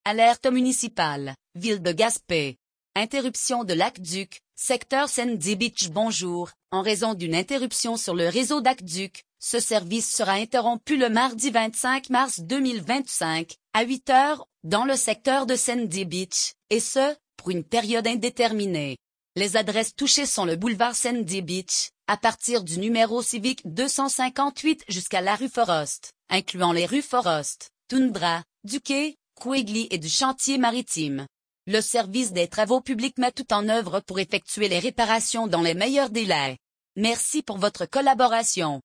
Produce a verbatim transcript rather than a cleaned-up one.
Alerte municipale, ville de Gaspé. Interruption de l'aqueduc, secteur Sandy Beach. Bonjour, en raison d'une interruption sur le réseau d'aqueduc, ce service sera interrompu le mardi vingt-cinq mars deux mille vingt-cinq, à huit heures, dans le secteur de Sandy Beach, et ce, pour une période indéterminée. Les adresses touchées sont le boulevard Sandy Beach, à partir du numéro civique deux cent cinquante-huit jusqu'à la rue Forrest, incluant les rues Forrest, Tundra, du quai, Quigley et du chantier maritime. Le service des travaux publics met tout en œuvre pour effectuer les réparations dans les meilleurs délais. Merci pour votre collaboration.